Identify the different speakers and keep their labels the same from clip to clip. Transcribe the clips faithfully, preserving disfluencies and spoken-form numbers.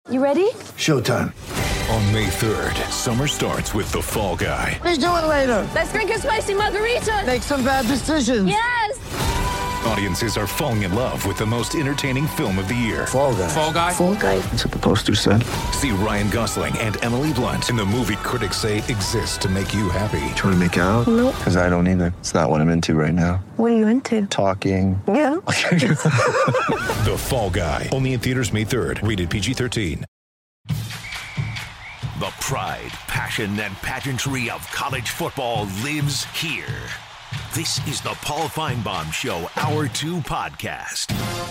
Speaker 1: You ready?
Speaker 2: Showtime.
Speaker 3: On May third, summer starts with The Fall Guy.
Speaker 2: Let's do it later.
Speaker 1: Let's drink a spicy margarita.
Speaker 2: Make some bad decisions.
Speaker 1: Yes!
Speaker 3: Audiences are falling in love with the most entertaining film of the year.
Speaker 2: Fall Guy.
Speaker 3: Fall Guy?
Speaker 1: Fall Guy.
Speaker 2: That's what the poster said.
Speaker 3: See Ryan Gosling and Emily Blunt in the movie critics say exists to make you happy.
Speaker 2: Trying to make it out?
Speaker 1: Nope.
Speaker 2: Because I don't either. It's not what I'm into right now.
Speaker 1: What are you into?
Speaker 2: Talking.
Speaker 1: Yeah.
Speaker 3: The Fall Guy. Only in theaters May third. Rated P G thirteen.
Speaker 4: The pride, passion, and pageantry of college football lives here. This is the Paul Feinbaum Show, Hour two podcast.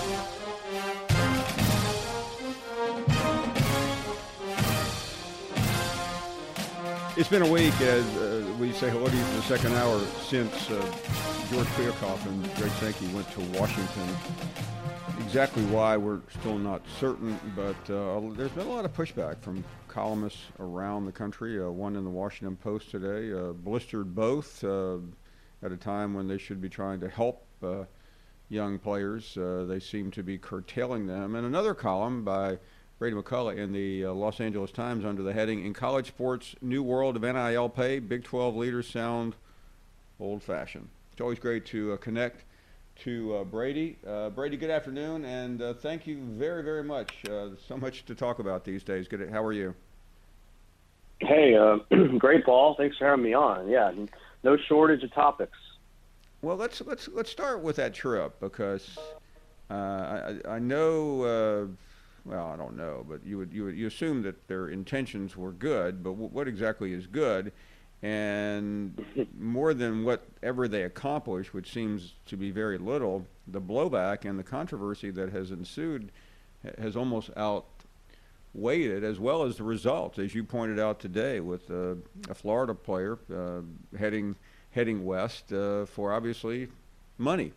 Speaker 5: It's been a week as uh, we say hello to you for the second hour since uh, George Kliavkoff and Greg Sankey went to Washington. Exactly why, we're still not certain, but uh, there's been a lot of pushback from columnists around the country. Uh, one in the Washington Post today uh, blistered both uh, at a time when they should be trying to help uh, young players. Uh, they seem to be curtailing them. And another column by Brady McCullough in the uh, Los Angeles Times under the heading, "In College Sports, New World of N I L Pay, Big twelve Leaders Sound Old-Fashioned." It's always great to uh, connect to uh, Brady. Uh, Brady, good afternoon, and uh, thank you very, very much. Uh, so much to talk about these days. Good. How are you?
Speaker 6: Hey, uh, great, Paul. Thanks for having me on. Yeah, no shortage of topics.
Speaker 5: Well, let's let's let's start with that trip because uh, I, I know. Uh, well, I don't know, but you would you would you assume that their intentions were good, but w- what exactly is good? And more than whatever they accomplish, which seems to be very little, the blowback and the controversy that has ensued has almost outweighed it, as well as the results, as you pointed out today, with uh, a Florida player uh, heading heading west uh, for obviously money.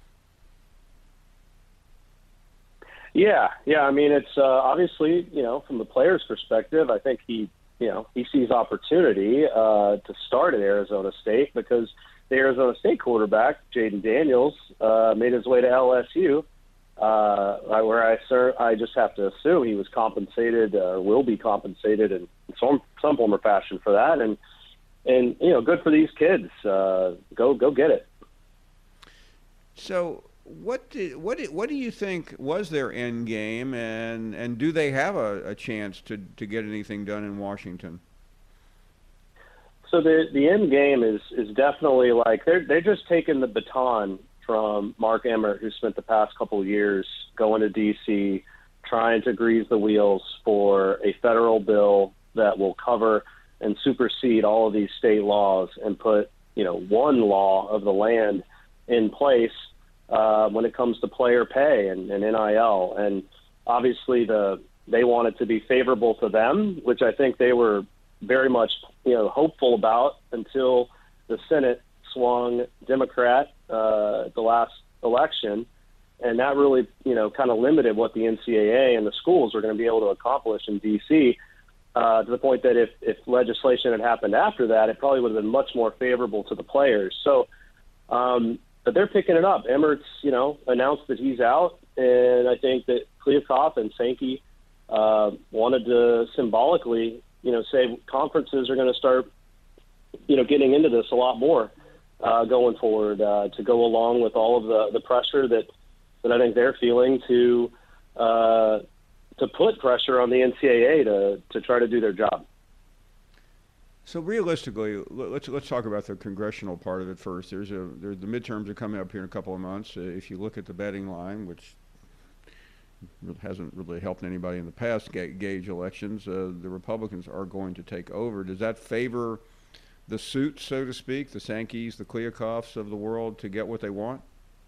Speaker 6: Yeah, yeah. I mean, it's uh, obviously, you know, from the player's perspective, I think he. You know, he sees opportunity uh, to start at Arizona State because the Arizona State quarterback, Jaden Daniels, uh, made his way to L S U, uh, where I, sir, I just have to assume he was compensated or uh, will be compensated in some some form or fashion for that. And and you know, good for these kids. Uh, go go get it.
Speaker 5: So. What do, what do, what do you think was their end game, and, and do they have a, a chance to, to get anything done in Washington?
Speaker 6: So the the end game is is definitely like they're they're just taking the baton from Mark Emmert, who spent the past couple of years going to D C trying to grease the wheels for a federal bill that will cover and supersede all of these state laws and put, you know, one law of the land in place uh, when it comes to player pay and, and N I L. And obviously the they want it to be favorable to them, which I think they were very much, you know, hopeful about until the Senate swung Democrat uh, the last election. And that really, you know, kind of limited what the N C double A and the schools were going to be able to accomplish in D C uh, to the point that if, if legislation had happened after that, it probably would have been much more favorable to the players. So, um, but they're picking it up. Emmert's, you know, announced that he's out, and I think that Kliavkoff and Sankey uh, wanted to symbolically, you know, say conferences are going to start, you know, getting into this a lot more uh, going forward uh, to go along with all of the, the pressure that, that I think they're feeling to uh, to put pressure on the N C double A to to try to do their job.
Speaker 5: So realistically, let's let's talk about the congressional part of it first. There's a there's the midterms are coming up here in a couple of months. Uh, if you look at the betting line, which hasn't really helped anybody in the past ga- gauge elections, uh, the Republicans are going to take over. Does that favor the suits, so to speak, the Sankeys, the Kliavkoffs of the world, to get what they want?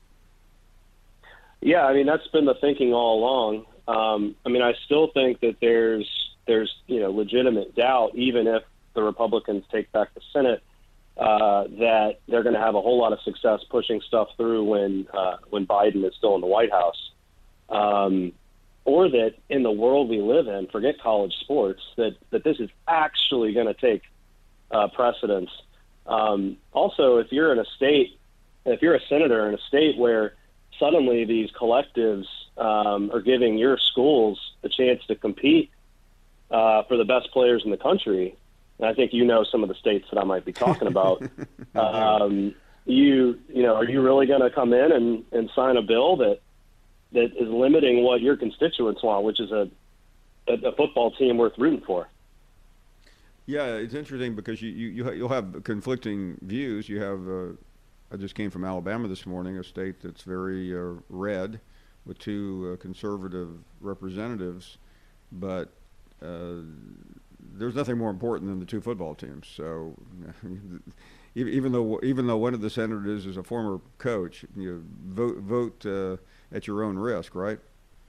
Speaker 6: Yeah, I mean, that's been the thinking all along. Um, I mean, I still think that there's there's you know legitimate doubt, even if the Republicans take back the Senate, uh, that they're going to have a whole lot of success pushing stuff through when uh, when Biden is still in the White House, um, or that in the world we live in, forget college sports, that that this is actually going to take uh, precedence. Um, also, if you're in a state, if you're a senator in a state where suddenly these collectives um, are giving your schools the chance to compete uh, for the best players in the country, and I think you know some of the states that I might be talking about, um, you you know, are you really going to come in and, and sign a bill that that is limiting what your constituents want, which is a, a, a football team worth rooting for?
Speaker 5: Yeah, it's interesting because you, you, you ha- you'll have conflicting views. You have, uh, I just came from Alabama this morning, a state that's very uh, red with two uh, conservative representatives, but uh, there's nothing more important than the two football teams. So even though even though one of the senators is a former coach, you vote vote uh, at your own risk, right?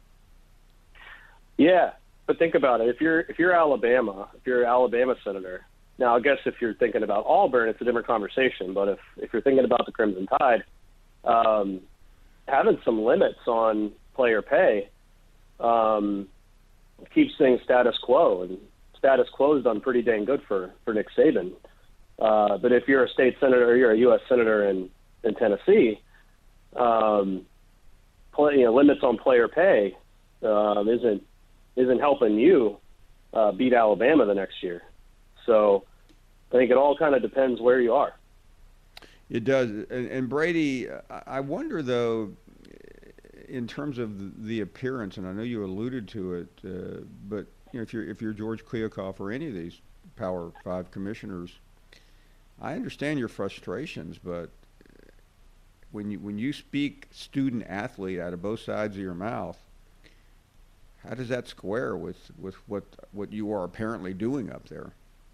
Speaker 6: Yeah. But think about it. If you're if you're Alabama, if you're an Alabama senator, now I guess if you're thinking about Auburn, it's a different conversation. But if, if you're thinking about the Crimson Tide, um, having some limits on player pay um, keeps things status quo, and status quo is done pretty dang good for, for Nick Saban. Uh, but if you're a state senator or you're a U S senator in, in Tennessee, um, play, you know, limits on player pay um, isn't isn't helping you uh, beat Alabama the next year. So I think it all kind of depends where you are.
Speaker 5: It does. And, and Brady, I wonder, though, in terms of the appearance, and I know you alluded to it, uh, but you know, if you're if you're George Kliavkoff or any of these Power Five commissioners, I understand your frustrations, but when you when you speak student athlete out of both sides of your mouth, how does that square with, with what what you are apparently doing up there?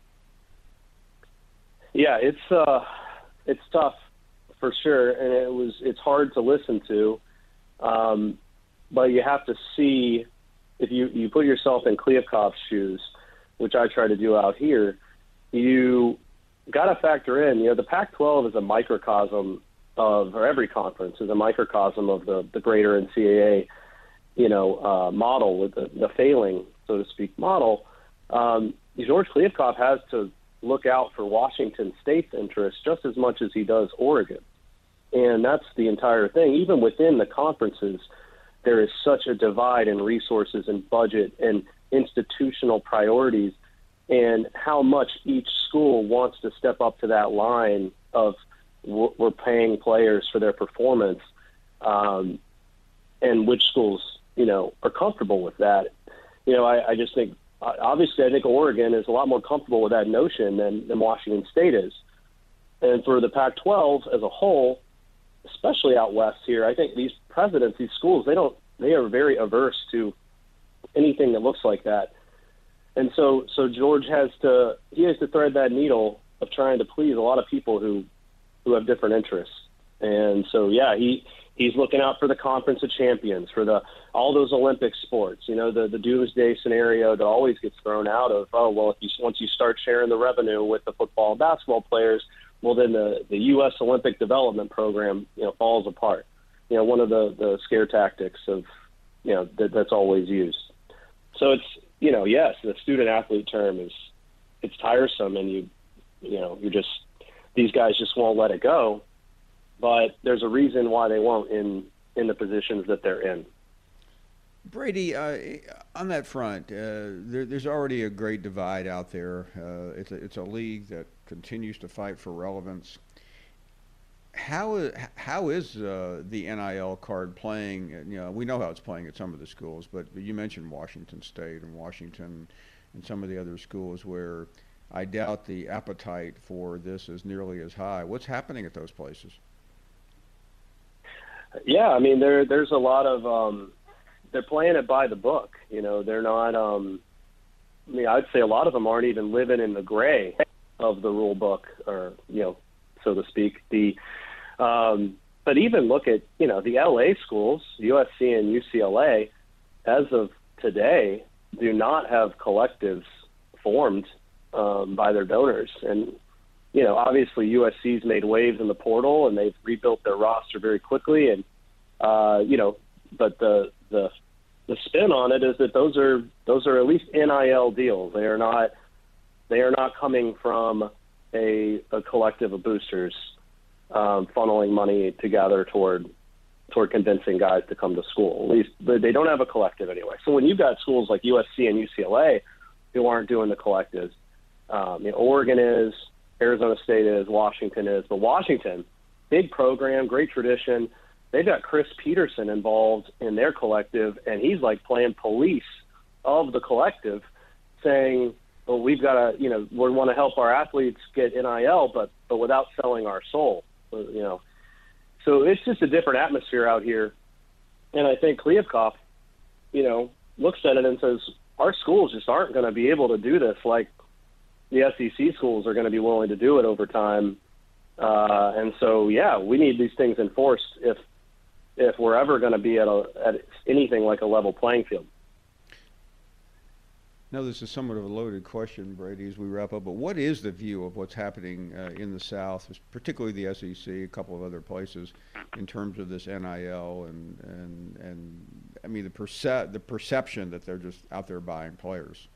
Speaker 6: Yeah, it's uh, it's tough for sure, and it was it's hard to listen to, um, but you have to see if you, you put yourself in Kliavkoff's shoes, which I try to do out here. You got to factor in, you know, the Pac twelve is a microcosm of, or every conference is a microcosm of the the greater N C double A. You know, uh, model with the, the failing, so to speak, model. Um, George Kliavkoff has to look out for Washington State's interests just as much as he does Oregon. And that's the entire thing. Even within the conferences, there is such a divide in resources and budget and institutional priorities and how much each school wants to step up to that line of we're paying players for their performance, um, and which schools you know, are comfortable with that. You know, I, I just think, obviously, I think Oregon is a lot more comfortable with that notion than, than Washington State is. And for the Pac twelve as a whole, especially out west here, I think these presidents, these schools, they don't, they are very averse to anything that looks like that. And so, so George has to, he has to thread that needle of trying to please a lot of people who, who have different interests. And so, yeah, he, he's looking out for the Conference of Champions, for the all those Olympic sports. You know, the, the doomsday scenario that always gets thrown out of, oh, well, if you, once you start sharing the revenue with the football and basketball players, well, then the, the U S Olympic Development Program, you know, falls apart. You know, one of the, the scare tactics of, you know, that, that's always used. So it's, you know, yes, the student-athlete term is, it's tiresome, and you, you know, you're just, these guys just won't let it go. But there's a reason why they won't in, in the positions that they're in.
Speaker 5: Brady, uh, on that front, uh, there, there's already a great divide out there. Uh, it's, a, it's a league that continues to fight for relevance. How, how is uh, the N I L card playing? You know, we know how it's playing at some of the schools, but you mentioned Washington State and Washington and some of the other schools where I doubt the appetite for this is nearly as high. What's happening at those places?
Speaker 6: Yeah, I mean, there there's a lot of um, they're playing it by the book. You know, they're not. Um, I mean, I'd say a lot of them aren't even living in the gray of the rule book, or you know, so to speak. The um, but even look at you know the L A schools, U S C and U C L A, as of today, do not have collectives formed um, by their donors. And you know, obviously U S C's made waves in the portal, and they've rebuilt their roster very quickly. And uh, you know, but the the the spin on it is that those are those are at least N I L deals. They are not they are not coming from a, a collective of boosters um, funneling money together toward toward convincing guys to come to school. At least they don't have a collective anyway. So when you've got schools like U S C and U C L A who aren't doing the collectives. Um, you know, Oregon is, Arizona State is, Washington is, but Washington, big program, great tradition. They've got Chris Peterson involved in their collective, and he's like playing police of the collective, saying, well, we've got to, you know, we want to help our athletes get N I L, but but without selling our soul, you know. So it's just a different atmosphere out here. And I think Kliavkoff, you know, looks at it and says, our schools just aren't going to be able to do this like the S E C schools are going to be willing to do it over time. Uh, and so, yeah, we need these things enforced if if we're ever going to be at, a, at anything like a level playing field.
Speaker 5: Now, this is somewhat of a loaded question, Brady, as we wrap up, but what is the view of what's happening uh, in the South, particularly the S E C, a couple of other places, in terms of this N I L and, and, and I mean, the, perce- the perception that they're just out there buying players?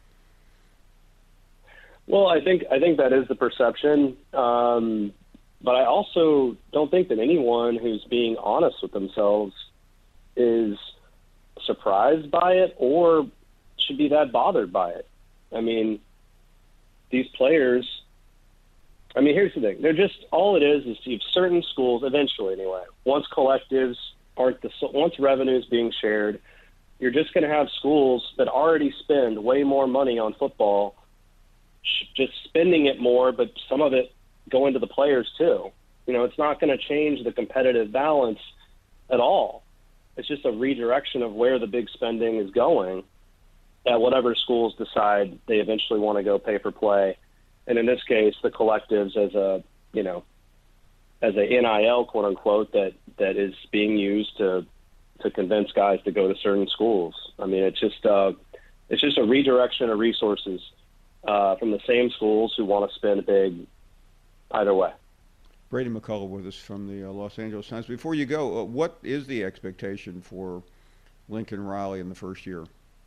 Speaker 6: Well, I think I think that is the perception, um, but I also don't think that anyone who's being honest with themselves is surprised by it or should be that bothered by it. I mean, these players, I mean, here's the thing. They're just, all it is is you have certain schools, eventually anyway, once collectives aren't the, once revenue is being shared, you're just going to have schools that already spend way more money on football, just spending it more, but some of it going to the players too. You know, it's not going to change the competitive balance at all. It's just a redirection of where the big spending is going at whatever schools decide they eventually want to go pay for play. And in this case, the collectives as a, you know, as a N I L, quote unquote, that, that is being used to, to convince guys to go to certain schools. I mean, it's just, uh, it's just a redirection of resources uh, from the same schools who want to spend big either way.
Speaker 5: Brady McCullough with us from the uh, Los Angeles Times. Before you go, uh, what is the expectation for Lincoln Riley in the first year?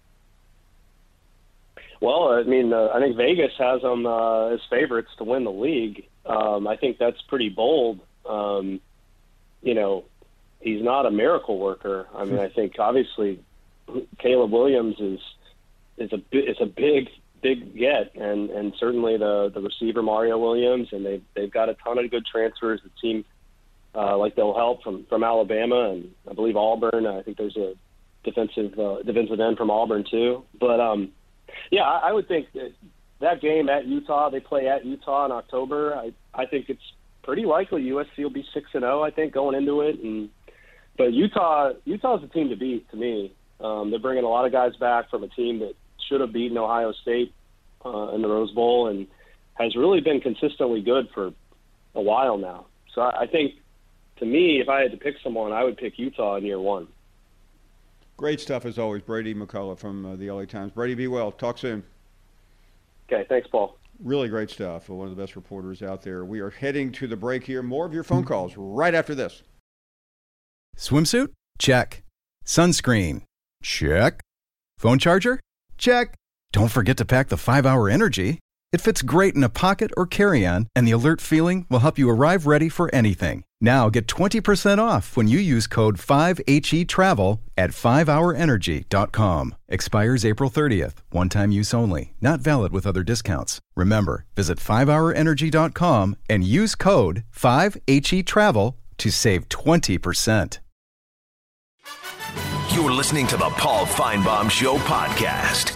Speaker 6: Well, I mean, uh, I think Vegas has them uh, as favorites to win the league. Um, I think that's pretty bold. Um, you know, he's not a miracle worker. I mean, I think obviously Caleb Williams is is a is a big big get, and, and certainly the the receiver Mario Williams, and they they've got a ton of good transfers. The team uh, like they'll help from, from Alabama and I believe Auburn. I think there's a defensive uh, defensive end from Auburn too, but. Um, Yeah, I would think that that game at Utah, they play at Utah in October. I, I think it's pretty likely U S C will be six and zero. I think going into it, and but Utah, Utah's the team to beat to me. Um, they're bringing a lot of guys back from a team that should have beaten Ohio State uh, in the Rose Bowl and has really been consistently good for a while now. So I, I think, to me, if I had to pick someone, I would pick Utah in year one.
Speaker 5: Great stuff as always. Brady McCullough from uh, the L A Times. Brady, be well. Talk soon.
Speaker 6: Okay, thanks, Paul.
Speaker 5: Really great stuff. One of the best reporters out there. We are heading to the break here. More of your phone calls right after this.
Speaker 7: Swimsuit? Check. Sunscreen? Check. Phone charger? Check. Don't forget to pack the five hour Energy. It fits great in a pocket or carry-on, and the alert feeling will help you arrive ready for anything. Now get twenty percent off when you use code five H E travel at five hour energy dot com. Expires April thirtieth. One-time use only. Not valid with other discounts. Remember, visit five hour energy dot com and use code five H E travel to save twenty percent.
Speaker 4: You're listening to the Paul Feinbaum Show podcast.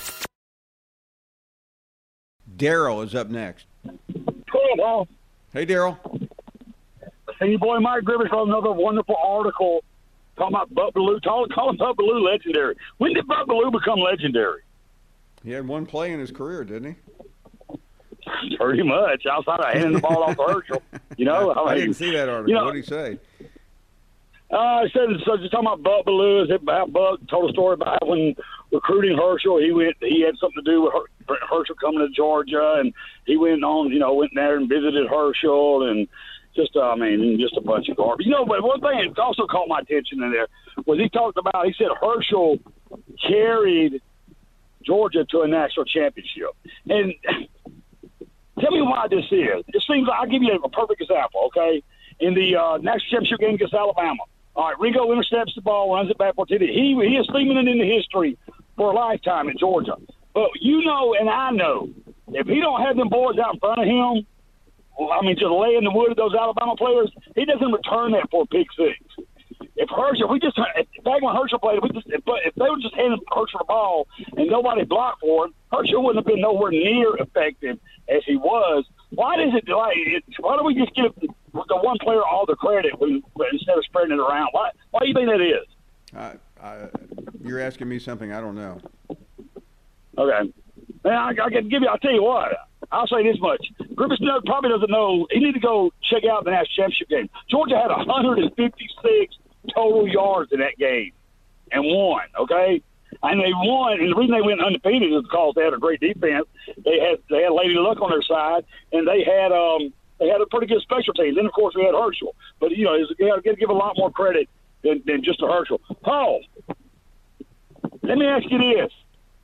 Speaker 5: Daryl is up next.
Speaker 8: Hey, Paul.
Speaker 5: Hey, Daryl.
Speaker 8: Hey, your boy Mike Rivers wrote another wonderful article talking about Bud Ballou. Call, call him Bud Ballou legendary. When did Bud Ballou become legendary?
Speaker 5: He had one play in his career, didn't
Speaker 8: he? Pretty much. Outside of handing the ball off to Herschel. You know,
Speaker 5: I,
Speaker 8: I, mean,
Speaker 5: I didn't see that article.
Speaker 8: You know,
Speaker 5: what did he say?
Speaker 8: Uh, I said, so just talking about Bud Ballou, is it about Bud told a story about when recruiting Herschel. He went, he had something to do with Her, Herschel coming to Georgia, and he went on, you know, went there and visited Herschel, and just, uh, I mean, just a bunch of garbage. You know, but one thing that also caught my attention in there was he talked about, he said Herschel carried Georgia to a national championship. And tell me why this is. It seems like, I'll give you a perfect example, okay? In the uh, national championship game against Alabama, all right, Ringo intercepts the ball, runs it back for T D. He he is steaming it into history for a lifetime in Georgia. But you know and I know, if he don't have them boys out in front of him, I mean, just lay in the wood of those Alabama players, he doesn't return that for a pick six. If Herschel, we just back when Herschel played, we just if, if they were just handing Herschel the ball and nobody blocked for him, Herschel wouldn't have been nowhere near effective as he was. Why does it like? It, why do we just give the one player all the credit when, instead of spreading it around? Why? Why do you think that is?
Speaker 5: I, I, you're asking me something I don't know.
Speaker 8: Okay, man, I, I can give you. I'll tell you what. I'll say this much: Griffin Snow probably doesn't know. He need to go check out the national championship game. Georgia had one hundred fifty-six total yards in that game and won. Okay, and they won. And the reason they went undefeated is because they had a great defense. They had they had Lady Luck on their side, and they had um they had a pretty good special team. Then of course we had Herschel, but you know you got to give a lot more credit than, than just to Herschel. Paul, let me ask you this.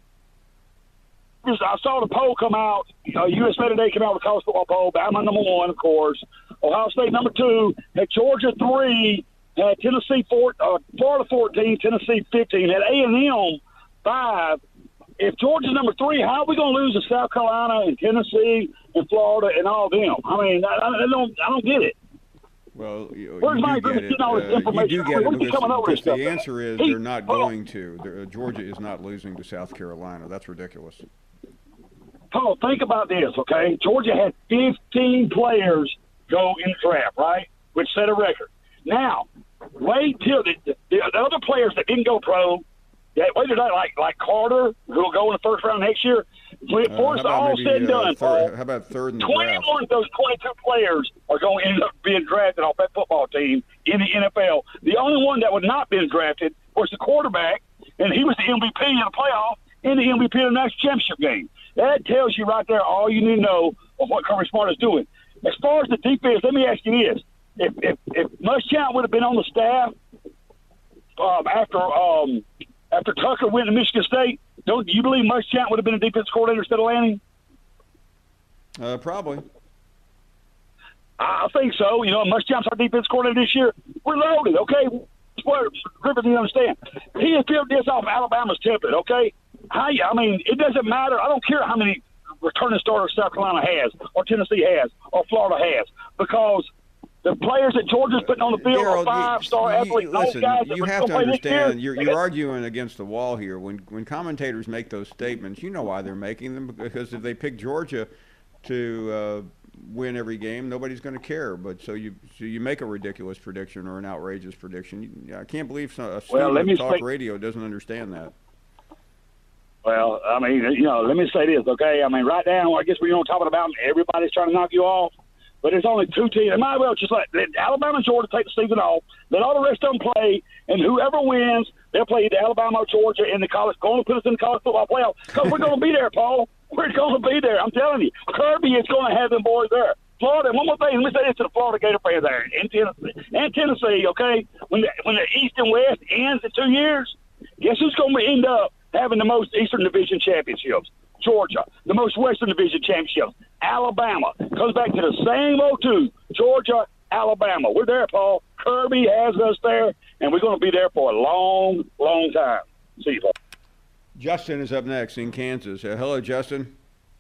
Speaker 8: I saw the poll come out. Uh, U S Met Today came out with a college football poll. Bama number one, of course. Ohio State number two. Had Georgia three. Had Tennessee four. Uh, Florida fourteen. Tennessee fifteen. Had A and M five. If Georgia's number three, how are we going to lose to South Carolina and Tennessee and Florida and all them? I mean, I, I don't. I don't get it.
Speaker 5: Well, you,
Speaker 8: Where's
Speaker 5: you
Speaker 8: my
Speaker 5: do get it.
Speaker 8: all this
Speaker 5: Uh,
Speaker 8: information?
Speaker 5: you do get
Speaker 8: What
Speaker 5: it
Speaker 8: are you
Speaker 5: because,
Speaker 8: coming over
Speaker 5: because
Speaker 8: with
Speaker 5: the
Speaker 8: stuff?
Speaker 5: answer is
Speaker 8: Hey,
Speaker 5: they're not
Speaker 8: hold on.
Speaker 5: going to. They're, uh, Georgia is not losing to South Carolina. That's ridiculous.
Speaker 8: Paul, think about this, okay? Georgia had fifteen players go in the draft, right, which set a record. Now, wait till the, the, the other players that didn't go pro, that, wait till that, like, like Carter, who will go in the first round next year, before
Speaker 5: Uh,
Speaker 8: it's
Speaker 5: how about
Speaker 8: all
Speaker 5: maybe,
Speaker 8: said and
Speaker 5: uh,
Speaker 8: done,
Speaker 5: third,
Speaker 8: Paul,
Speaker 5: how about third in the draft?
Speaker 8: twenty-one of those twenty-two players are going to end up being drafted off that football team in the N F L. The only one that would not been drafted was the quarterback, and he was the M V P in the playoff and the M V P in the national championship game. That tells you right there all you need to know of what Kirby Smart is doing. As far as the defense, let me ask you this. If if, if Muschamp would have been on the staff um, after um, after Tucker went to Michigan State, don't you believe Muschamp would have been a defense coordinator instead of Lanning?
Speaker 5: Uh, probably.
Speaker 8: I think so. You know, Muschamp's our defense coordinator this year. We're loaded, okay? That's what Griffin didn't understand. He has built this off Alabama's template, okay? How, I mean, it doesn't matter. I don't care how many returning starters South Carolina has or Tennessee has or Florida has, because the players that Georgia's putting on the field
Speaker 5: Darryl,
Speaker 8: are five-star
Speaker 5: you,
Speaker 8: athletes.
Speaker 5: you,
Speaker 8: Those
Speaker 5: listen,
Speaker 8: guys that
Speaker 5: you
Speaker 8: were
Speaker 5: have to
Speaker 8: gonna play this year,
Speaker 5: understand, you're,
Speaker 8: they
Speaker 5: you're
Speaker 8: got-
Speaker 5: arguing against the wall here. When when commentators make those statements, you know why they're making them, because if they pick Georgia to uh, win every game, nobody's going to care. But so you so you make a ridiculous prediction or an outrageous prediction. You, I can't believe some, a
Speaker 8: Well,
Speaker 5: student
Speaker 8: let me
Speaker 5: of talk
Speaker 8: speak-
Speaker 5: radio doesn't understand that.
Speaker 8: Well, I mean, you know, let me say this, okay? I mean, right now, I guess we're on top of about everybody's trying to knock you off, but it's only two teams. It might as well just let, let Alabama and Georgia take the season off, let all the rest of them play, and whoever wins, they'll play either Alabama or Georgia in the college, going to put us in the college football playoff, because we're going to be there, Paul. We're going to be there. I'm telling you. Kirby is going to have them boys there. Florida, one more thing, let me say this to the Florida Gator fans there in Tennessee, and Tennessee, okay? When the, when the East and West ends in two years, guess who's going to end up having the most Eastern Division championships? Georgia. The most Western Division championships? Alabama. Comes back to the same oh two. Georgia, Alabama. We're there, Paul. Kirby has us there, and we're going to be there for a long, long time. See you, Paul.
Speaker 5: Justin is up next in Kansas. Uh, hello, Justin.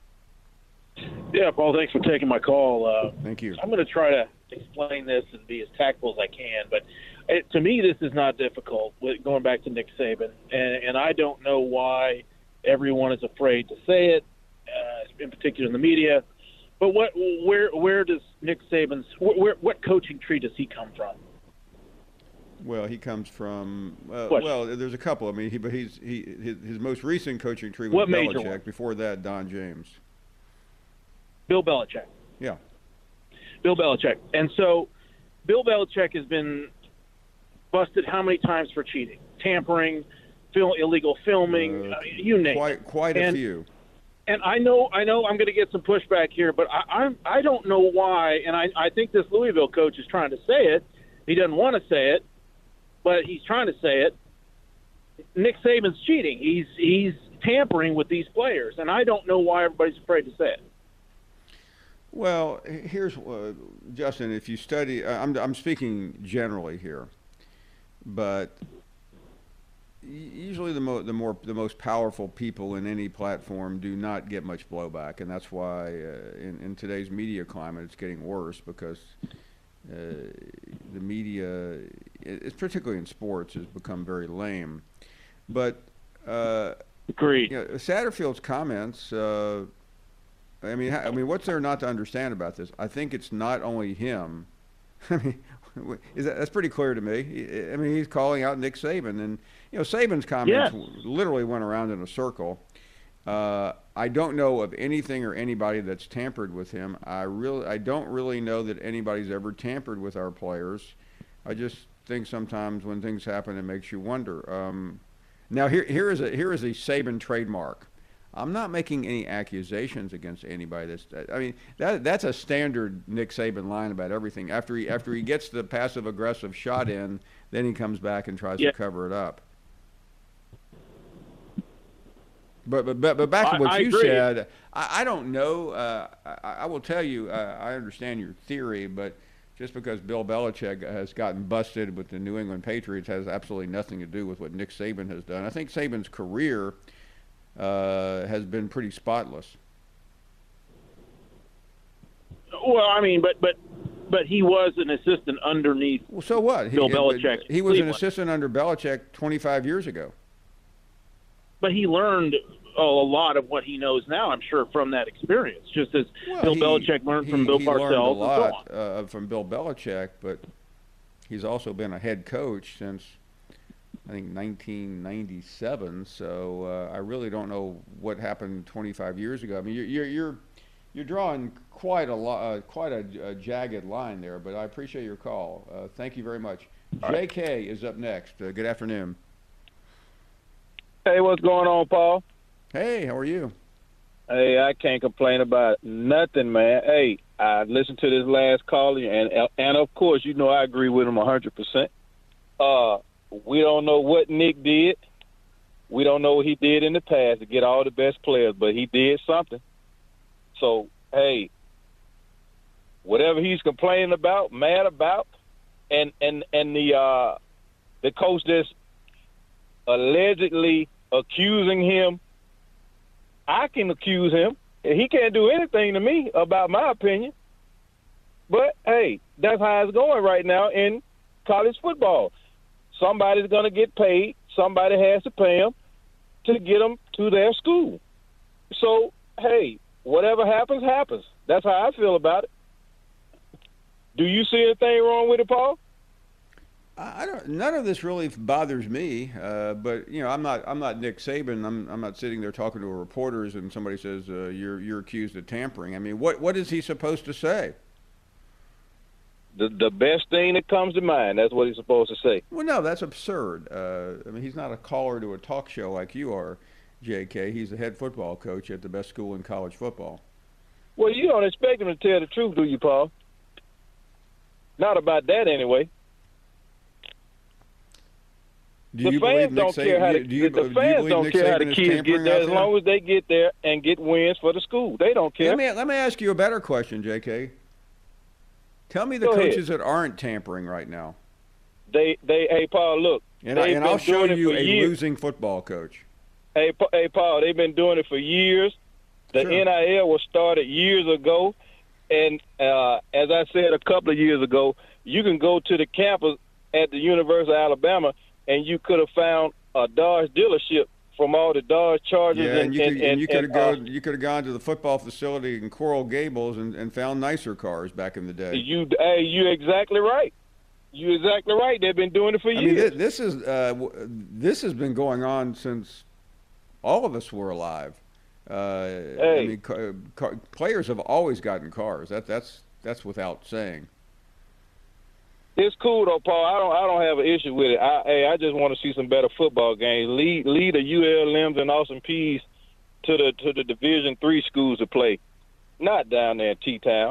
Speaker 9: Yeah, Paul, thanks for taking my call. Uh,
Speaker 5: Thank you.
Speaker 9: I'm going to try to explain this and be as tactful as I can, but it, to me, this is not difficult, with going back to Nick Saban, and, and I don't know why everyone is afraid to say it, uh, in particular in the media. But what, where, where does Nick Saban's, where, what coaching tree does he come from?
Speaker 5: Well, he comes from uh,
Speaker 9: What?
Speaker 5: well. There's a couple. I mean, he but he's he his, his most recent coaching tree was
Speaker 9: What major
Speaker 5: Belichick.
Speaker 9: one?
Speaker 5: Before that, Don James.
Speaker 9: Bill Belichick.
Speaker 5: Yeah.
Speaker 9: Bill Belichick. And so Bill Belichick has been busted how many times for cheating, tampering, fil- illegal filming,
Speaker 5: Uh,
Speaker 9: uh, you name
Speaker 5: Quite
Speaker 9: it.
Speaker 5: quite a
Speaker 9: And-
Speaker 5: few.
Speaker 9: And I know, I know, I'm going to get some pushback here, but I, I'm, I don't know why. And I, I think this Louisville coach is trying to say it. He doesn't want to say it, but he's trying to say it. Nick Saban's cheating. He's, he's tampering with these players, and I don't know why everybody's afraid to say it.
Speaker 5: Well, here's uh, Justin. If you study, uh, I'm I'm speaking generally here, but usually the, mo- the more the most powerful people in any platform do not get much blowback, and that's why uh, in, in today's media climate it's getting worse because uh, the media, it's particularly in sports, has become very lame. But uh,
Speaker 9: agreed.
Speaker 5: You know, Satterfield's comments. Uh, I mean, I mean, what's there not to understand about this? I think it's not only him. I mean, is that, that's pretty clear to me. I mean, he's calling out Nick Saban, and you know, Saban's comments
Speaker 9: yes.
Speaker 5: literally went around in a circle. Uh, I don't know of anything or anybody that's tampered with him. I really, I don't really know that anybody's ever tampered with our players. I just think sometimes when things happen, it makes you wonder. Um, now, here, here is a here is a Saban trademark. I'm not making any accusations against anybody. That's, I mean, that that's a standard Nick Saban line about everything. After he after he gets the passive aggressive shot in, then he comes back and tries
Speaker 9: yeah.
Speaker 5: to cover it up. But but but, but back to what
Speaker 9: I, I
Speaker 5: you
Speaker 9: agree.
Speaker 5: said, I, I don't know. Uh, I, I will tell you, uh, I understand your theory, but just because Bill Belichick has gotten busted with the New England Patriots has absolutely nothing to do with what Nick Saban has done. I think Saban's career uh, has been pretty spotless.
Speaker 9: Well, I mean, but but but he was an assistant underneath.
Speaker 5: Well, so what?
Speaker 9: Bill
Speaker 5: he,
Speaker 9: Belichick.
Speaker 5: He was
Speaker 9: Cleveland.
Speaker 5: an assistant under Belichick twenty-five years ago.
Speaker 9: But he learned a lot of what he knows now, I'm sure, from that experience, just as
Speaker 5: Well,
Speaker 9: Bill
Speaker 5: he,
Speaker 9: Belichick learned
Speaker 5: he,
Speaker 9: from Bill
Speaker 5: he
Speaker 9: Parcells
Speaker 5: learned a lot
Speaker 9: and so on.
Speaker 5: Uh, from Bill Belichick, but he's also been a head coach since, I think, nineteen ninety-seven. So uh, I really don't know what happened twenty-five years ago. I mean, you're you're you're, you're drawing quite a lo- uh, quite a, a jagged line there. But I appreciate your call. Uh, thank you very much.
Speaker 8: All
Speaker 5: J
Speaker 8: right.
Speaker 5: K is up next. Uh, good afternoon.
Speaker 10: Hey, what's going on, Paul?
Speaker 5: Hey, how are you?
Speaker 10: Hey, I can't complain about nothing, man. Hey, I listened to this last caller, and and of course, you know I agree with him one hundred percent. Uh, we don't know what Nick did. We don't know what he did in the past to get all the best players, but he did something. So, hey, whatever he's complaining about, mad about, and and and the uh, the coach that's allegedly accusing him, I can accuse him. He can't do anything to me about my opinion. But, hey, that's how it's going right now in college football. Somebody's going to get paid. Somebody has to pay them to get them to their school. So, hey, whatever happens, happens. That's how I feel about it. Do you see anything wrong with it, Paul?
Speaker 5: I don't. None of this really bothers me, uh, but you know, I'm not. I'm not Nick Saban. I'm. I'm not sitting there talking to reporters, and somebody says uh, you're you're accused of tampering. I mean, what what is he supposed to say?
Speaker 10: The the best thing that comes to mind. That's what he's supposed to say.
Speaker 5: Well, no, that's absurd. Uh, I mean, he's not a caller to a talk show like you are, J K. He's the head football coach at the best school in college football.
Speaker 10: Well, you don't expect him to tell the truth, do you, Paul? Not about that, anyway.
Speaker 5: Do
Speaker 10: the
Speaker 5: you
Speaker 10: fans
Speaker 5: believe
Speaker 10: don't
Speaker 5: Nick
Speaker 10: care
Speaker 5: Saban,
Speaker 10: how the,
Speaker 5: do you,
Speaker 10: the
Speaker 5: do you
Speaker 10: fans
Speaker 5: believe
Speaker 10: don't
Speaker 5: Nick
Speaker 10: care how
Speaker 5: Saban
Speaker 10: the
Speaker 5: is
Speaker 10: kids
Speaker 5: tampering
Speaker 10: get there
Speaker 5: out
Speaker 10: as
Speaker 5: there?
Speaker 10: long as they get there and get wins for the school. They don't care.
Speaker 5: Let me let me ask you a better question, J K. Tell me the
Speaker 10: Go
Speaker 5: coaches
Speaker 10: ahead.
Speaker 5: that aren't tampering right now.
Speaker 10: They they hey Paul, look.
Speaker 5: And, I,
Speaker 10: they've
Speaker 5: and
Speaker 10: been
Speaker 5: I'll show
Speaker 10: doing it
Speaker 5: you
Speaker 10: for
Speaker 5: a
Speaker 10: years.
Speaker 5: losing football coach.
Speaker 10: Hey, Pa- hey Paul, they've been doing it for years. The
Speaker 5: Sure.
Speaker 10: N I L was started years ago, and uh, as I said a couple of years ago, you can go to the campus at the University of Alabama, and you could have found a Dodge dealership from all the Dodge Chargers.
Speaker 5: Yeah,
Speaker 10: and,
Speaker 5: and you could
Speaker 10: and,
Speaker 5: and you could have
Speaker 10: and,
Speaker 5: gone
Speaker 10: uh,
Speaker 5: you could have gone to the football facility in Coral Gables and, and found nicer cars back in the day.
Speaker 10: You, hey, you're exactly right. You're exactly right. They've been doing it for
Speaker 5: I
Speaker 10: years.
Speaker 5: mean, this, this is uh, w- this has been going on since all of us were alive. Uh,
Speaker 10: Hey.
Speaker 5: I mean, ca- ca- players have always gotten cars. That that's that's without saying.
Speaker 10: It's cool though, Paul. I don't I don't have an issue with it. I hey, I just want to see some better football games. Lead lead the U L Ms and Austin Peays to the to the Division three schools to play, not down there in T-Town.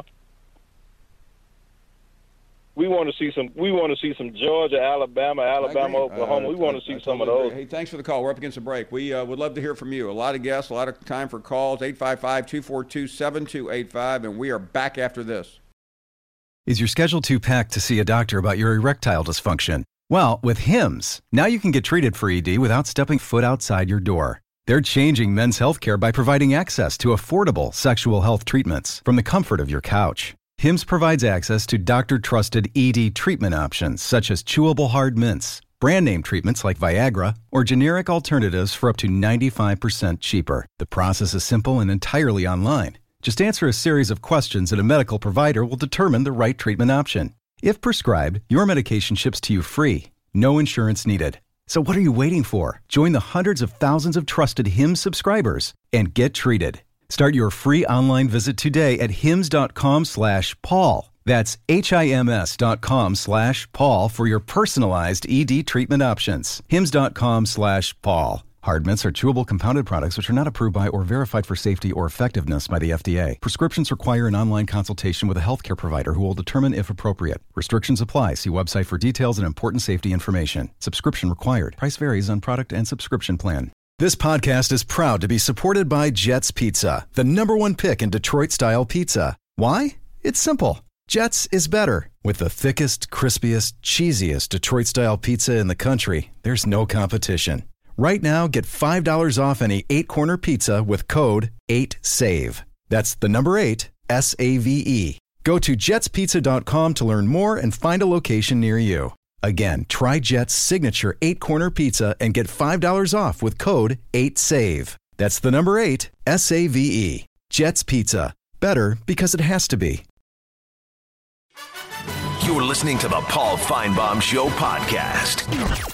Speaker 10: We want to see some. We want to see some Georgia, Alabama, Alabama,
Speaker 5: I agree.
Speaker 10: Oklahoma.
Speaker 5: Uh,
Speaker 10: we want
Speaker 5: I-
Speaker 10: to see
Speaker 5: I
Speaker 10: some of
Speaker 5: totally
Speaker 10: those.
Speaker 5: agree. Hey, thanks for the call. We're up against a break. We uh, would love to hear from you. A lot of guests, a lot of time for calls. eight five five, two four two, seven two eight five, and we are back after this.
Speaker 7: Is your schedule too packed to see a doctor about your erectile dysfunction? Well, with Hims, now you can get treated for E D without stepping foot outside your door. They're changing men's healthcare by providing access to affordable sexual health treatments from the comfort of your couch. Hims provides access to doctor-trusted E D treatment options such as chewable hard mints, brand name treatments like Viagra, or generic alternatives for up to ninety-five percent cheaper. The process is simple and entirely online. Just answer a series of questions and a medical provider will determine the right treatment option. If prescribed, your medication ships to you free. No insurance needed. So what are you waiting for? Join the hundreds of thousands of trusted Hims subscribers and get treated. Start your free online visit today at hims.com slash Paul. That's H-I-M-S dot com slash Paul for your personalized E D treatment options. Hims.com slash Paul. Hard mints are chewable compounded products which are not approved by or verified for safety or effectiveness by the F D A. Prescriptions require an online consultation with a healthcare provider who will determine if appropriate. Restrictions apply. See website for details and important safety information. Subscription required. Price varies on product and subscription plan. This podcast is proud to be supported by Jets Pizza, the number one pick in Detroit-style pizza. Why? It's simple. Jets is better. With the thickest, crispiest, cheesiest Detroit-style pizza in the country, there's no competition. Right now, get five dollars off any eight-corner pizza with code eight save. That's the number eight, S A V E. Go to jets pizza dot com to learn more and find a location near you. Again, try Jet's signature eight-corner pizza and get five dollars off with code eight save. That's the number eight, S A V E. Jet's Pizza. Better because it has to be.
Speaker 4: You're listening to the Paul Feinbaum Show podcast.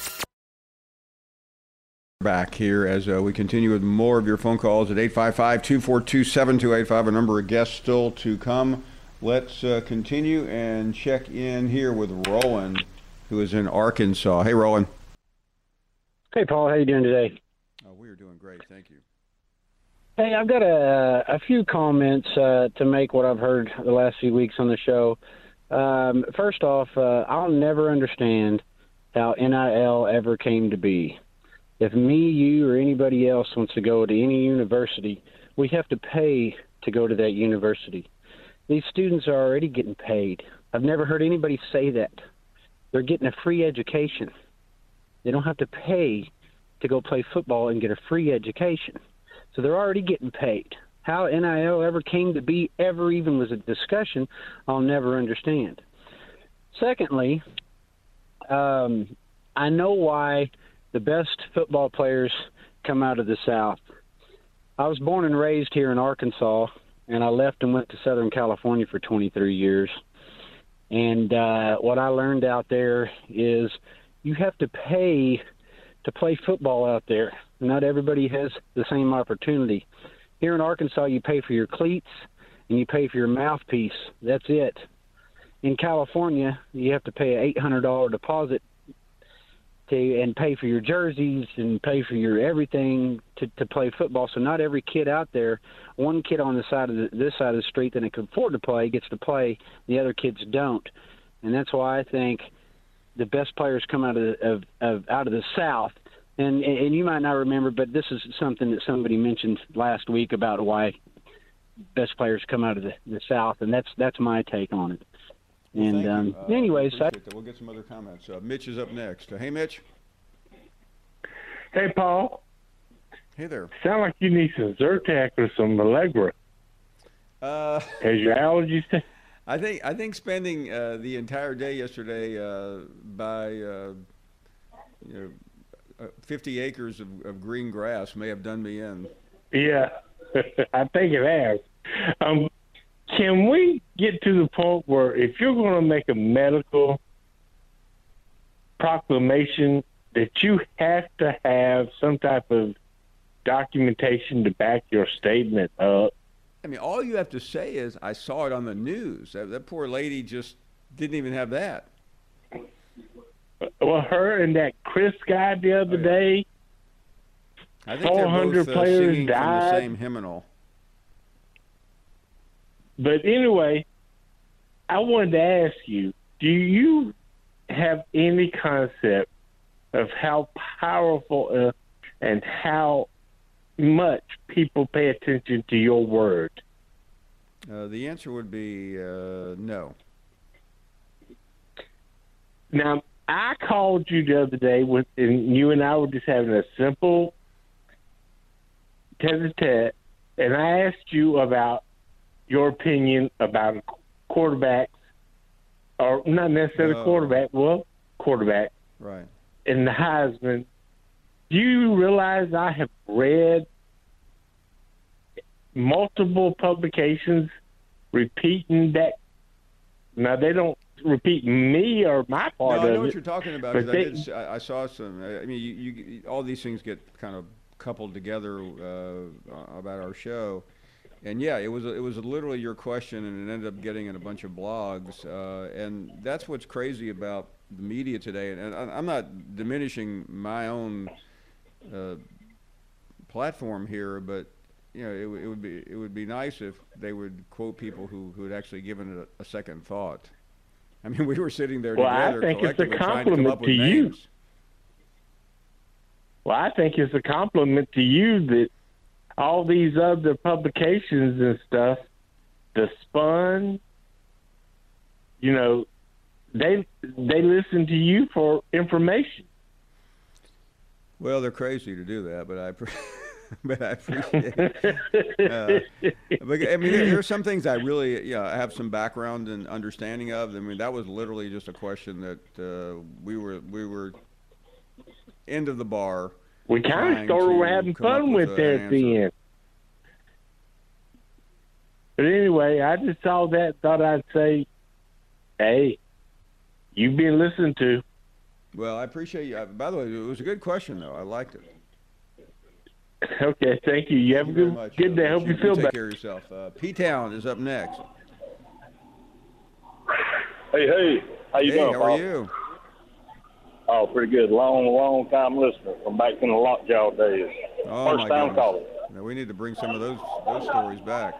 Speaker 5: Back here as uh, we continue with more of your phone calls at eight five five, two four two, seven two eight five. A number of guests still to come. Let's uh, continue and check in here with Rowan, who is in Arkansas. Hey, Rowan.
Speaker 11: Hey, Paul. How you doing today?
Speaker 5: Oh, we are doing great. Thank you.
Speaker 11: Hey, I've got a, a few comments uh, to make what I've heard the last few weeks on the show. Um, first off, uh, I'll never understand how N I L ever came to be. If me, you, or anybody else wants to go to any university, we have to pay to go to that university. These students are already getting paid. I've never heard anybody say that. They're getting a free education. They don't have to pay to go play football and get a free education. So they're already getting paid. How N I L ever came to be, ever even was a discussion, I'll never understand. Secondly, um, I know why the best football players come out of the South. I was born and raised here in Arkansas, and I left and went to Southern California for twenty-three years. And uh, what I learned out there is you have to pay to play football out there. Not everybody has the same opportunity. Here in Arkansas, you pay for your cleats and you pay for your mouthpiece. That's it. In California, you have to pay an eight hundred dollars deposit to and pay for your jerseys and pay for your everything to, to play football. So not every kid out there, one kid on the side of the, this side of the street that can afford to play gets to play. The other kids don't, and that's why I think the best players come out of, of, of out of the South. And and you might not remember, but this is something that somebody mentioned last week about why best players come out of the, the South, and that's that's my take on it.
Speaker 5: Well,
Speaker 11: and um,
Speaker 5: uh,
Speaker 11: anyways, I,
Speaker 5: we'll get some other comments. Uh, Mitch is up next. Uh, hey, Mitch.
Speaker 12: Hey, Paul.
Speaker 5: Hey there.
Speaker 12: Sound like you need some Zyrtec or some Allegra.
Speaker 5: Uh,
Speaker 12: Has your allergies? T-
Speaker 5: I think I think spending uh, the entire day yesterday uh, by uh, you know uh, fifty acres of, of green grass may have done me in.
Speaker 12: Yeah, I think it has. Um, can we get to the point where if you're going to make a medical proclamation that you have to have some type of documentation to back your statement up?
Speaker 5: I mean, all you have to say is, I saw it on the news. That, that poor lady just didn't even have that.
Speaker 12: Well, her and that Chris guy the other oh, yeah. day,
Speaker 5: I think
Speaker 12: four hundred
Speaker 5: they're both, uh,
Speaker 12: players
Speaker 5: singing
Speaker 12: died.
Speaker 5: From the same hymnal.
Speaker 12: But anyway, I wanted to ask you, do you have any concept of how powerful uh, and how much people pay attention to your word?
Speaker 5: Uh, the answer would be uh, no.
Speaker 12: Now, I called you the other day, with, and you and I were just having a simple tete-a-tete, and I asked you about your opinion about quarterbacks, or not necessarily
Speaker 5: No.
Speaker 12: quarterback, well, quarterback,
Speaker 5: Right.
Speaker 12: and the Heisman. Do you realize I have read multiple publications repeating that? Now, they don't repeat me or my part
Speaker 5: No, I
Speaker 12: of
Speaker 5: know what
Speaker 12: it,
Speaker 5: you're talking about.
Speaker 12: but
Speaker 5: 'Cause I,
Speaker 12: they-
Speaker 5: did, s- I, I saw some. I mean, you, you, all these things get kind of coupled together uh, about our show, and yeah, it was a, it was literally your question, and it ended up getting in a bunch of blogs, uh, and that's what's crazy about the media today. And, and I'm not diminishing my own uh, platform here, but you know, it, w- it would be it would be nice if they would quote people who who had actually given it a, a second thought. I mean, we were sitting there
Speaker 12: Well, I
Speaker 5: together
Speaker 12: think it's a
Speaker 5: collectively trying to come up
Speaker 12: compliment
Speaker 5: with
Speaker 12: to you.
Speaker 5: names.
Speaker 12: Well, I think it's a compliment to you that all these other publications and stuff, the Spun, you know, they they listen to you for information.
Speaker 5: Well, they're crazy to do that, but I, pre- but I appreciate it. Uh, but, I mean, there, there are some things I really, yeah, I have some background and understanding of. I mean, that was literally just a question that uh, we were we were into the bar.
Speaker 12: We kind of
Speaker 5: trying
Speaker 12: started
Speaker 5: to
Speaker 12: having
Speaker 5: come up
Speaker 12: fun with
Speaker 5: a-
Speaker 12: there
Speaker 5: an
Speaker 12: at the
Speaker 5: answer.
Speaker 12: end. But anyway, I just saw that, thought I'd say, hey, you've been listened to.
Speaker 5: Well, I appreciate you. Uh, By the way, it was a good question, though. I liked it.
Speaker 12: Okay, thank you. You have a
Speaker 5: Thank you very
Speaker 12: good,
Speaker 5: much.
Speaker 12: good
Speaker 5: Uh,
Speaker 12: day. Hope you feel
Speaker 5: take
Speaker 12: better.
Speaker 5: care of yourself. Uh, P-Town is up next.
Speaker 8: Hey, hey, how you
Speaker 5: hey,
Speaker 8: doing,
Speaker 5: how
Speaker 8: Bob?
Speaker 5: are you?
Speaker 8: Oh, pretty good. Long, long time listener from back in the lockjaw days.
Speaker 5: Oh,
Speaker 8: First
Speaker 5: my
Speaker 8: time
Speaker 5: goodness.
Speaker 8: caller.
Speaker 5: Now, we need to bring some of those those stories back.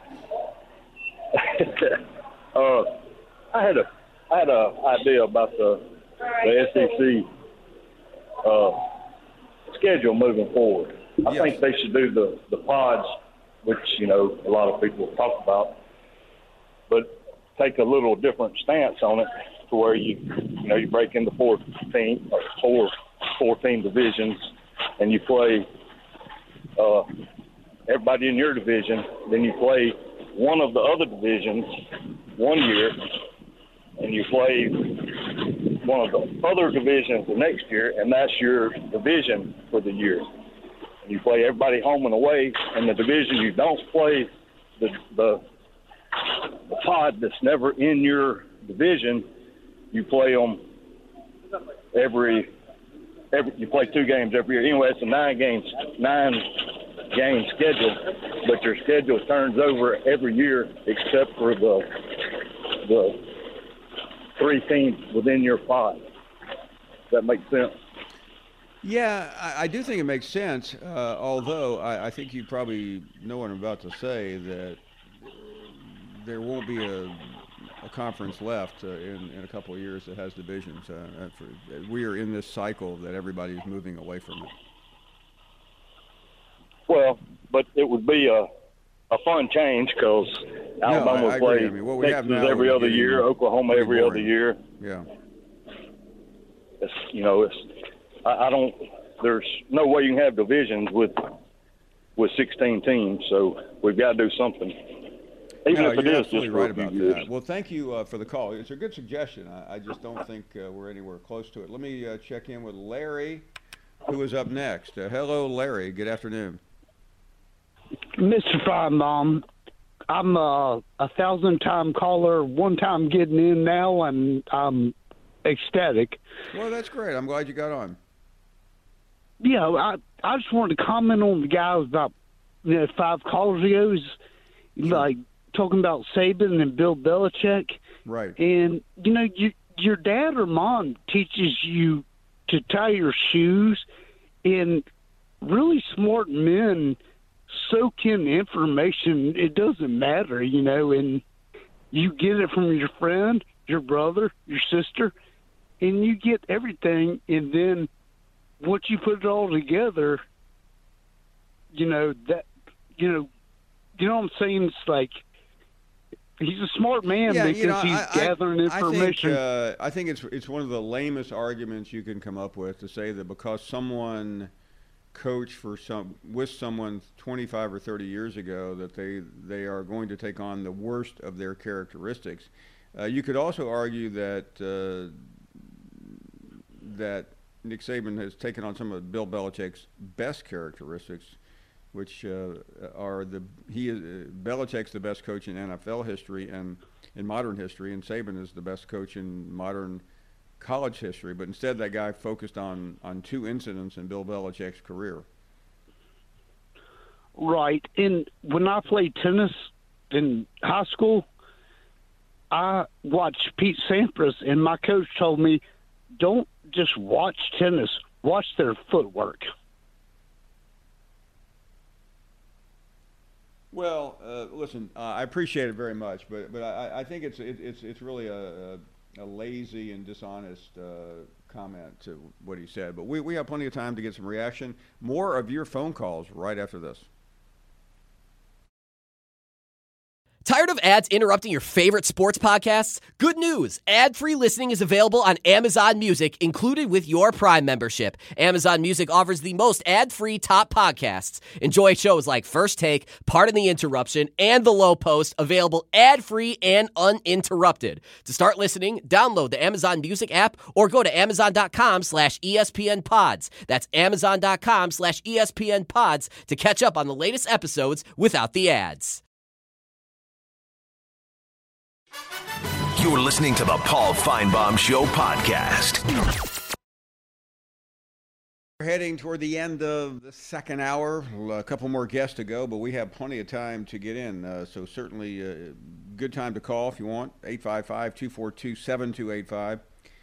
Speaker 8: uh, I had a I had a idea about the the S E C uh, schedule moving forward. I
Speaker 5: Yes.
Speaker 8: think they should do the the pods, which you know a lot of people talk about, but take a little different stance on it to where you you know you break into four team or four four team divisions and you play uh, everybody in your division. Then you play one of the other divisions one year, and you play one of the other divisions the next year, and that's your division for the year. And you play everybody home and away, and the division you don't play, the the, the pod that's never in your division, you play them every every. You play two games every year. Anyway, it's a nine games nine game schedule, but your schedule turns over every year except for the the three teams within your pod. Does that make sense?
Speaker 5: Yeah, I, I do think it makes sense, uh, although I, I think you probably know what I'm about to say, that there won't be a, a conference left uh, in, in a couple of years that has divisions. Uh, for, we are in this cycle that everybody's moving away from it.
Speaker 8: Well, but it would be a a fun change because Alabama
Speaker 5: I-
Speaker 8: would
Speaker 5: I agree.
Speaker 8: play
Speaker 5: I mean, what we have
Speaker 8: Texas
Speaker 5: now
Speaker 8: every
Speaker 5: is
Speaker 8: other
Speaker 5: getting
Speaker 8: year, Oklahoma
Speaker 5: pretty
Speaker 8: every other
Speaker 5: boring.
Speaker 8: year.
Speaker 5: Yeah.
Speaker 8: It's, you know, it's I, I don't. There's no way you can have divisions with with sixteen teams. So we've got to do something, even
Speaker 5: No,
Speaker 8: if it
Speaker 5: you're
Speaker 8: is
Speaker 5: absolutely
Speaker 8: just for
Speaker 5: right
Speaker 8: a few
Speaker 5: about
Speaker 8: years.
Speaker 5: that. Well, thank you uh, for the call. It's a good suggestion. I, I just don't think uh, we're anywhere close to it. Let me uh, check in with Larry, who is up next. Uh, hello, Larry. Good afternoon.
Speaker 13: Mister Feinbaum, I'm a, a thousand-time caller, one-time getting in now, and I'm ecstatic.
Speaker 5: Well, that's great. I'm glad you got on.
Speaker 13: Yeah, I I just wanted to comment on the guy about you know five callers ago, is like talking about Saban and Bill Belichick.
Speaker 5: Right.
Speaker 13: And you know, you, your dad or mom teaches you to tie your shoes, and really smart men soak in information. It doesn't matter, you know, and you get it from your friend, your brother, your sister, and you get everything. And then once you put it all together, you know, that, you know, you know what I'm saying? It's like, he's a smart man
Speaker 5: yeah,
Speaker 13: because
Speaker 5: you know,
Speaker 13: he's
Speaker 5: I,
Speaker 13: gathering
Speaker 5: I,
Speaker 13: information.
Speaker 5: I think, uh, I think it's it's one of the lamest arguments you can come up with to say that because someone coached for some with someone twenty-five or thirty years ago that they they are going to take on the worst of their characteristics. Uh, you could also argue that uh, that Nick Saban has taken on some of Bill Belichick's best characteristics, which uh, are the he is uh, Belichick's the best coach in N F L history and in modern history, and Saban is the best coach in modern college history. But instead, that guy focused on on two incidents in Bill Belichick's career.
Speaker 13: Right. And when I played tennis in high school, I watched Pete Sampras, and my coach told me, don't just watch tennis, watch their footwork.
Speaker 5: Well, uh, listen, uh, I appreciate it very much, but but I, I think it's it, it's it's really a, a, a lazy and dishonest uh, comment to what he said. But we, we have plenty of time to get some reaction. More of your phone calls right after this.
Speaker 14: Tired of ads interrupting your favorite sports podcasts? Good news! Ad-free listening is available on Amazon Music, included with your Prime membership. Amazon Music offers the most ad-free top podcasts. Enjoy shows like First Take, Pardon the Interruption, and The Low Post, available ad-free and uninterrupted. To start listening, download the Amazon Music app or go to amazon.com slash ESPN pods. That's amazon.com slash ESPN pods to catch up on the latest episodes without the ads.
Speaker 4: You're listening to the Paul Feinbaum Show podcast.
Speaker 5: We're heading toward the end of the second hour. A couple more guests to go, but we have plenty of time to get in. Uh, so certainly a uh, good time to call if you want. eight five five, two four two, seven two eight five.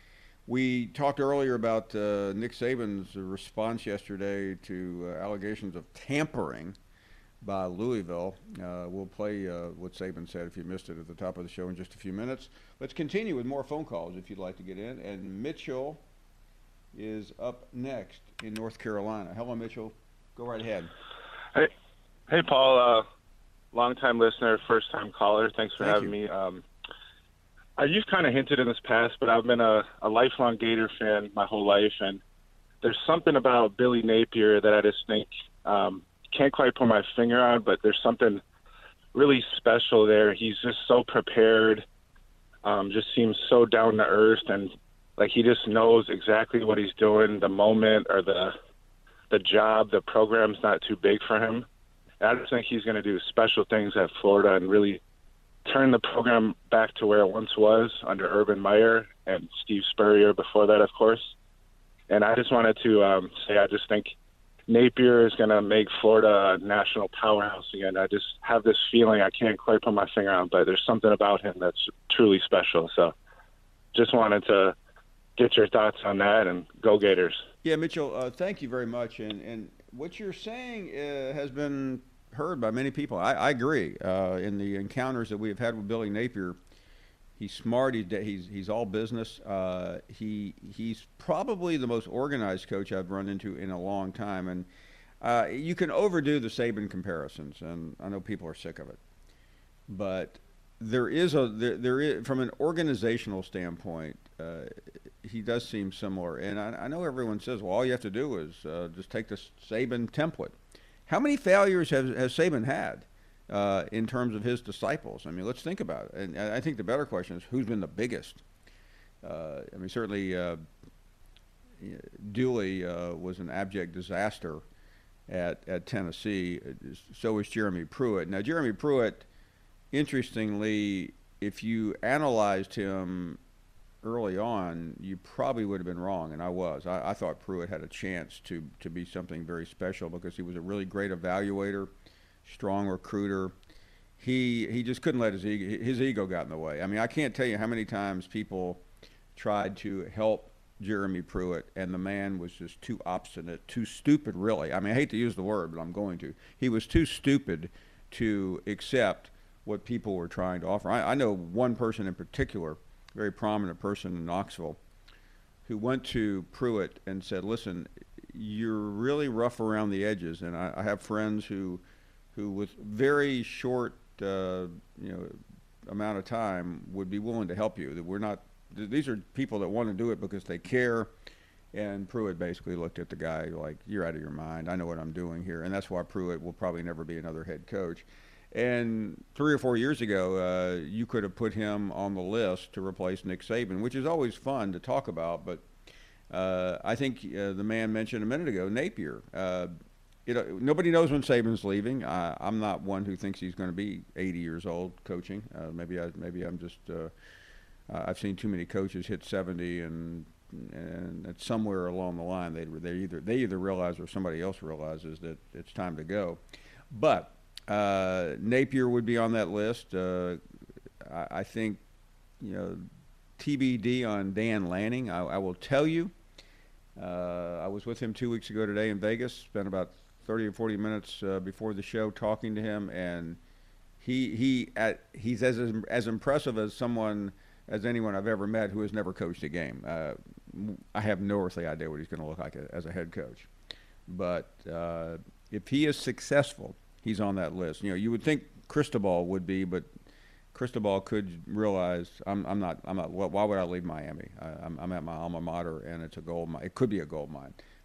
Speaker 5: We talked earlier about uh, Nick Saban's response yesterday to uh, allegations of tampering by Louisville. Uh, we'll play uh, what Saban said if you missed it at the top of the show in just a few minutes. Let's continue with more phone calls if you'd like to get in. And Mitchell is up next in North Carolina. Hello, Mitchell. Go right ahead.
Speaker 15: Hey, hey, Paul. Uh, long-time listener, first-time caller. Thanks for
Speaker 5: Thank
Speaker 15: having
Speaker 5: you.
Speaker 15: me. Um, uh, you've kind of hinted in this past, but I've been a, a lifelong Gator fan my whole life, and there's something about Billy Napier that I just think um, – can't quite put my finger on, but there's something really special there. He's just so prepared, um, just seems so down to earth, and like he just knows exactly what he's doing, the moment or the the job, the program's not too big for him. And I just think he's going to do special things at Florida and really turn the program back to where it once was under Urban Meyer and Steve Spurrier before that, of course. And I just wanted to um, say I just think Napier is going to make Florida a national powerhouse again. I just have this feeling, I can't quite put my finger on, but there's something about him that's truly special. So just wanted to get your thoughts on that, and go Gators.
Speaker 5: Yeah, Mitchell, uh, thank you very much. And, and what you're saying uh, has been heard by many people. I, I agree. Uh, in the encounters that we have had with Billy Napier, he's smart. He's he's, he's all business. Uh, he he's probably the most organized coach I've run into in a long time. And uh, you can overdo the Saban comparisons, and I know people are sick of it. But there is a there, there is from an organizational standpoint, uh, he does seem similar. And I, I know everyone says, well, all you have to do is uh, just take the Saban template. How many failures has has Saban had? Uh, in terms of his disciples? I mean, let's think about it. And I think the better question is, who's been the biggest? Uh, I mean, certainly uh, Dooley uh, was an abject disaster at, at Tennessee. So was Jeremy Pruitt. Now, Jeremy Pruitt, interestingly, if you analyzed him early on, you probably would have been wrong, and I was. I, I thought Pruitt had a chance to, to be something very special because he was a really great evaluator, strong recruiter. He he just couldn't let his ego, his ego got in the way. I mean, I can't tell you how many times people tried to help Jeremy Pruitt, and the man was just too obstinate, too stupid, really. I mean, I hate to use the word, but I'm going to. He was too stupid to accept what people were trying to offer. I, I know one person in particular, very prominent person in Knoxville, who went to Pruitt and said, listen, you're really rough around the edges. And I, I have friends who who with very short, uh, you know, amount of time would be willing to help you. That we're not. These are people that want to do it because they care. And Pruitt basically looked at the guy like, you're out of your mind. I know what I'm doing here. And that's why Pruitt will probably never be another head coach. And three or four years ago, uh, you could have put him on the list to replace Nick Saban, which is always fun to talk about. But uh, I think uh, the man mentioned a minute ago, Napier. Uh, you know, nobody knows when Saban's leaving. I, I'm not one who thinks he's going to be eighty years old coaching. Uh, maybe, I, maybe I'm just uh, – I've seen too many coaches hit seventy and – and it's somewhere along the line they they either they either realize or somebody else realizes that it's time to go. But uh, Napier would be on that list. Uh, I, I think, you know, T B D on Dan Lanning. I, I will tell you, uh, I was with him two weeks ago today in Vegas. Spent about thirty or forty minutes uh, before the show talking to him, and he he at, he's as as impressive as someone. as anyone I've ever met who has never coached a game. Uh, I have no earthly idea what he's going to look like as a head coach. But uh, if he is successful, he's on that list. You know, you would think Cristobal would be, but Cristobal could realize I'm, I'm not. I'm not. Why would I leave Miami? I, I'm, I'm at my alma mater, and it's a gold mine. It could be a gold mine.